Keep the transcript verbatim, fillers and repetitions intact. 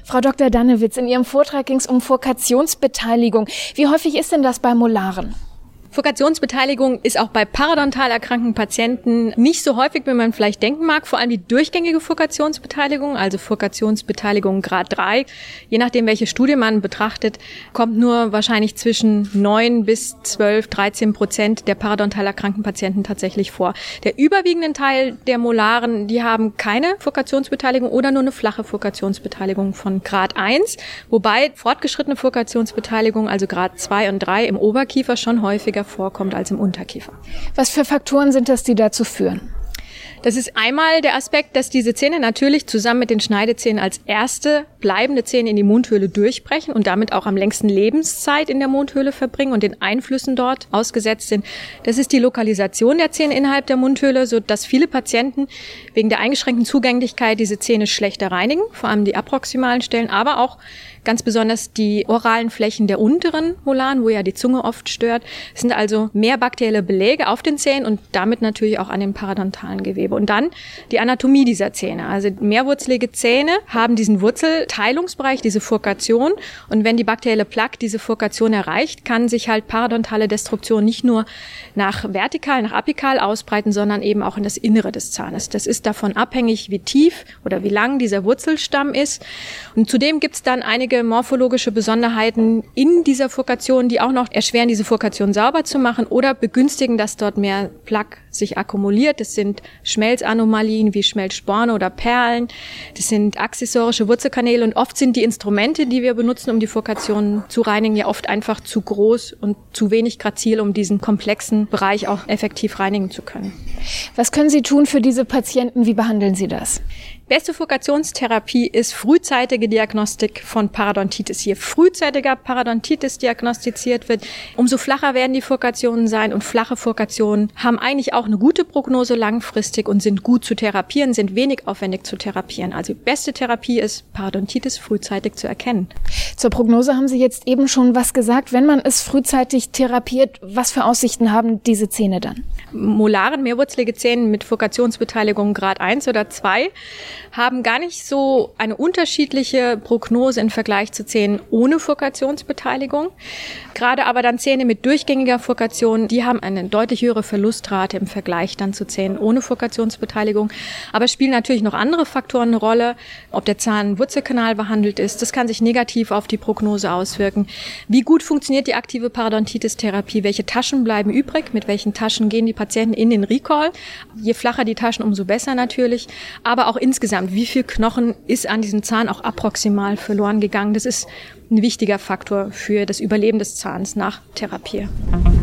Frau Doktor Dannewitz, in Ihrem Vortrag ging es um Furkationsbeteiligung. Wie häufig ist denn das bei Molaren? Furkationsbeteiligung ist auch bei parodontal erkrankten Patienten nicht so häufig, wie man vielleicht denken mag. Vor allem die durchgängige Furkationsbeteiligung, also Furkationsbeteiligung Grad drei, je nachdem, welche Studie man betrachtet, kommt nur wahrscheinlich zwischen neun bis zwölf, dreizehn Prozent der parodontal erkrankten Patienten tatsächlich vor. Der überwiegende Teil der Molaren, die haben keine Furkationsbeteiligung oder nur eine flache Furkationsbeteiligung von Grad eins, wobei fortgeschrittene Furkationsbeteiligung, also Grad zwei und drei im Oberkiefer schon häufiger vorkommt als im Unterkiefer. Was für Faktoren sind das, die dazu führen? Das ist einmal der Aspekt, dass diese Zähne natürlich zusammen mit den Schneidezähnen als erste bleibende Zähne in die Mundhöhle durchbrechen und damit auch am längsten Lebenszeit in der Mundhöhle verbringen und den Einflüssen dort ausgesetzt sind. Das ist die Lokalisation der Zähne innerhalb der Mundhöhle, sodass viele Patienten wegen der eingeschränkten Zugänglichkeit diese Zähne schlechter reinigen, vor allem die aproximalen Stellen, aber auch ganz besonders die oralen Flächen der unteren Molaren, wo ja die Zunge oft stört. Es sind also mehr bakterielle Beläge auf den Zähnen und damit natürlich auch an dem parodontalen Gewebe. Und dann die Anatomie dieser Zähne. Also mehrwurzelige Zähne haben diesen Wurzelteilungsbereich, diese Furkation. Und wenn die bakterielle Plaque diese Furkation erreicht, kann sich halt parodontale Destruktion nicht nur nach vertikal, nach apikal ausbreiten, sondern eben auch in das Innere des Zahnes. Das ist davon abhängig, wie tief oder wie lang dieser Wurzelstamm ist. Und zudem gibt es dann einige morphologische Besonderheiten in dieser Furkation, die auch noch erschweren, diese Furkation sauber zu machen oder begünstigen, dass dort mehr Plaque sich akkumuliert. Das sind Schmelzanomalien wie Schmelzsporne oder Perlen. Das sind accessorische Wurzelkanäle und oft sind die Instrumente, die wir benutzen, um die Furkation zu reinigen, ja oft einfach zu groß und zu wenig grazil, um diesen komplexen Bereich auch effektiv reinigen zu können. Was können Sie tun für diese Patienten? Wie behandeln Sie das? Beste Furkationstherapie ist frühzeitige Diagnostik von Parodontitis. Je frühzeitiger Parodontitis diagnostiziert wird, umso flacher werden die Furkationen sein und flache Furkationen haben eigentlich auch eine gute Prognose langfristig und sind gut zu therapieren, sind wenig aufwendig zu therapieren. Also die beste Therapie ist, Parodontitis frühzeitig zu erkennen. Zur Prognose haben Sie jetzt eben schon was gesagt. Wenn man es frühzeitig therapiert, was für Aussichten haben diese Zähne dann? Molaren, mehrwurzelige Zähne mit Furkationsbeteiligung Grad eins oder zwei haben gar nicht so eine unterschiedliche Prognose im Vergleich zu Zähnen ohne Furkationsbeteiligung. Gerade aber dann Zähne mit durchgängiger Furkation, die haben eine deutlich höhere Verlustrate im Vergleich dann zu Zähnen ohne Furkationsbeteiligung. Aber es spielen natürlich noch andere Faktoren eine Rolle, ob der Zahnwurzelkanal behandelt ist. Das kann sich negativ auf die Prognose auswirken. Wie gut funktioniert die aktive Parodontitis-Therapie? Welche Taschen bleiben übrig? Mit welchen Taschen gehen die Patienten in den Recall? Je flacher die Taschen, umso besser natürlich. Aber auch insgesamt, wie viel Knochen ist an diesem Zahn auch approximal verloren gegangen? Das ist ein wichtiger Faktor für das Überleben des Zahns nach Therapie.